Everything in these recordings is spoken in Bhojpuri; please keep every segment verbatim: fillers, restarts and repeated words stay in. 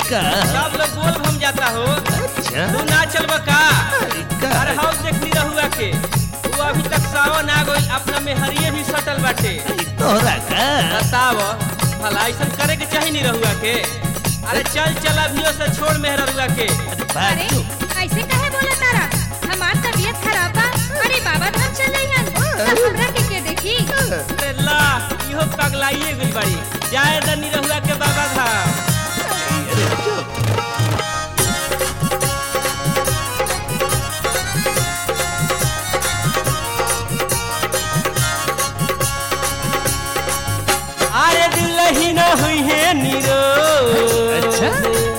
का सब लोग बोल हम जाता हो। अच्छा तू ना चलबा का? का अरे हाउ देखनी रहुआ के तू अभी तक सावन आ गई अपना में हरिये भी सटल बाटे। तोहरा का बताव भला ऐसा करे के चाहिए नहीं रहुआ के। अरे चल चल अभियो से छोड़ मेहर रहुआ के। अरे ऐसे काहे बोला तारा? हमार तबीयत खराब बा। अरे बाबा धाम चले हन तब हमरा के के देखी। अरे ला इहो पगलाइए गई बाड़ी। जाए दनी रहुआ के बाबा धाम। अरे चुप अरे दिल ही न हुई है नीरो। अच्छा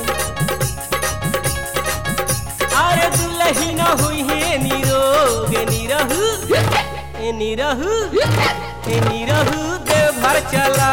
अरे दिल ही न हुई है नीरो गे नीरहु ए नीरहु ए नीरहु देवघर चला।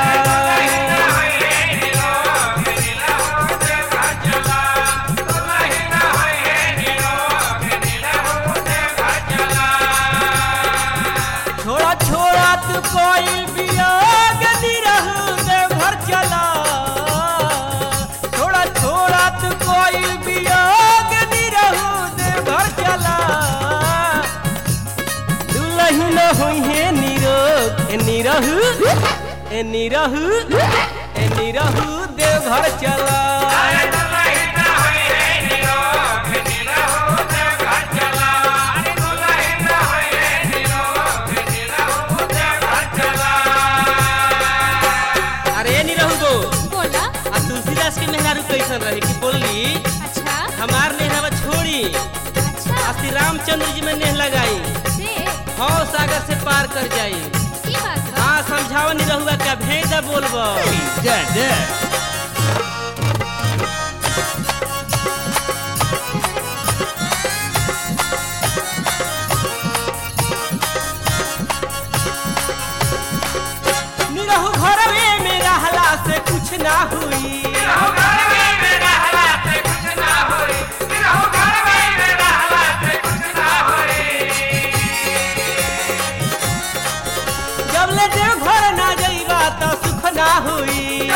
छोड़ा छोड़ा तू कोई बियाग निरहु देवघर चला। छोड़ा छोड़ा तू कोई बियाग निरहु देवघर चला। दुलही न हुई है नीरो ए निरहु ए निरहु ए निरहु देवघर चला। बोला तुलसीदास के मेहरारू कैसन रही कि बोली अच्छा हमार नेहवा छोड़ी अच्छा श्री रामचंद्र जी में नेह लगाई से हौ सागर से पार कर जाई। की बात है? हाँ समझावा नहीं रहुआ क्या भेज बोलबो। जा जा निरहु घरवे में रहला से कुछ ना हुई। जब ले देव घर ना जाइबा तो सुख ना हुई।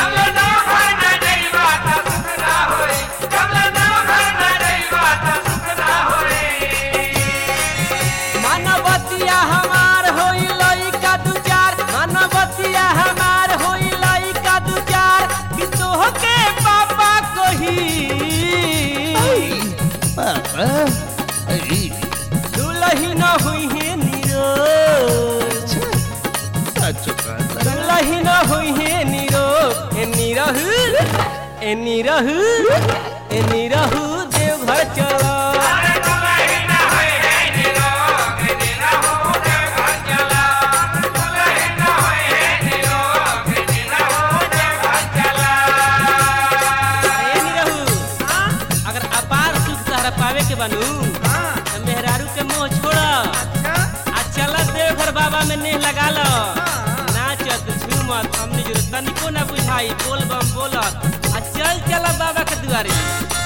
मानवतिया हमार होई लइका दू चार। मानवतिया हमार होई लइका दू चार कि तोह के पापा कही। पापा अरे दुलही न हुई है नीरो। सच का दुलही न हुई है नीरो ए नीरहु ए नीरहु ए नीरहु देवघर चला। ए नीरहु, अगर अपार सुख तहरा पावे के बनू तो मेहरारू के मुंह छोड़ा आ चल देवघर बाबा में नेह लगा लो। नाचत झूमत हमने जो तनिको ना बुझाई बोल बम बोलत आ चल चल बाबा के दुआरे।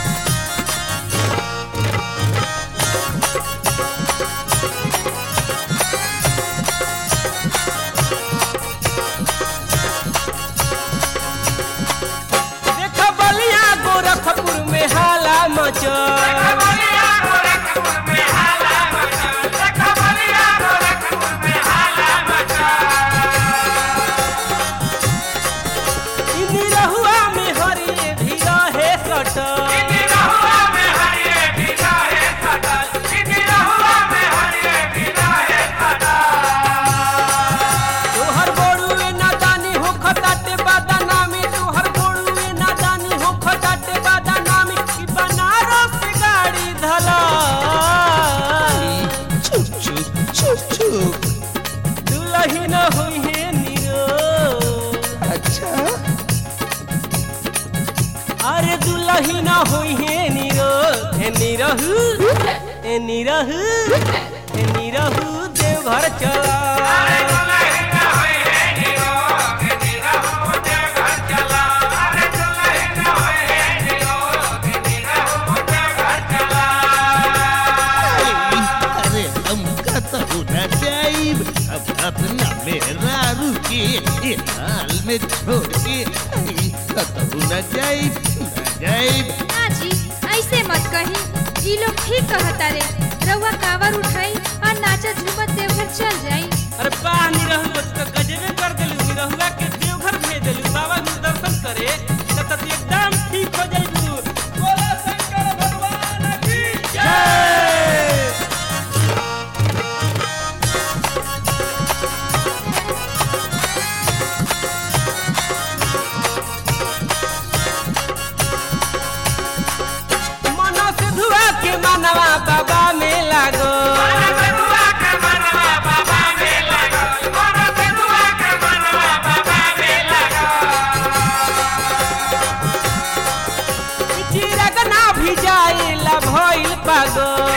देखो बलिया गोरखपुर में हाला मचल। इ निरहुआ में हरिये भी रहे सटल। तोहर बोरुए नादानी हो खटाटे बादानामी। तोहर बोरुए नादानी हो खटाटे बादानामी कि बनारस के गाड़ी धला। चुप चुप चुप चुप दुलही न हुई है नीरो। अच्छा अरे दुलही न हुई है नीरो ए नीरहु ए नीरहु ए नीरहु देवघर चला। अरे हम कहता ना जाइब अब अपना मेरा रुके ये हाल में छोड़ के कहता ना जाइब ना जाइब। ना जी ऐसे मत कही, ई लोग ठीक कहता रे। रउआ कावर उठाई और नाचत झूमत देवघर चल जाई। अरे बाह निरहु तो गजबे कर देलू, निरहुआ के देवघर भेज देलू बाबा के दर्शन करे, तब तक एकदम ठीक हो जाइबू। बोला शंकर भगवान की जय। मना से धुआ के मनवा बाबा में लागो, भइल पागल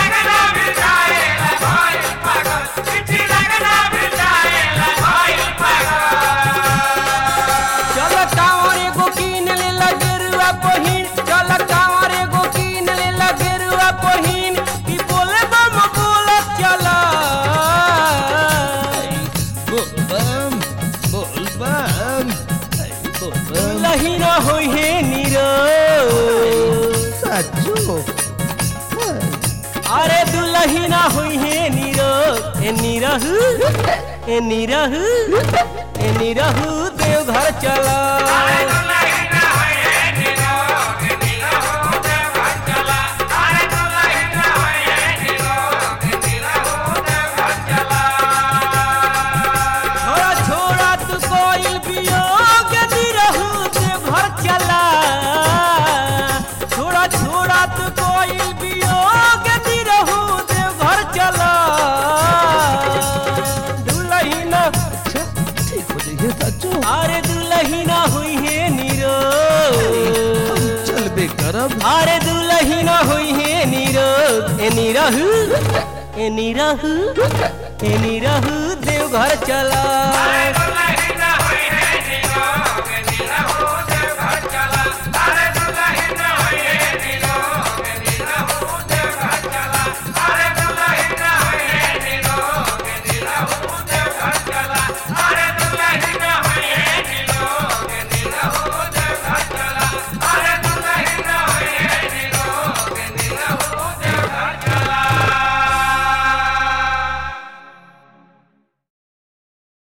चल कांवर एगो कीन ले लगेरुआ पहिन, चल कांवर एगो कीन ले लगेरुआ पहिन, ई बोले बम बोलत चल। बोल बम बोल बम बोल बम। लही न होई हे नीरो साचो। अरे दुलही ना हुई है नीरो ए नीरहु ए नीरहु ए नीरहु देवघर चला। छोड़ा छोड़ा तू कोई वियोग नीरहु देवघर चला, छोड़ा छोड़ा तू कोई वियोग नीरहु देवघर चला। दुलही ना अच्छा ठीक हो जाइए साचो। अरे दुलही ना हुई है नीरो, हम चलबे करब। अरे दुलही ना हुई है नीरो ए नीरहु ए नीरहु ए नीरहु देवघर चला।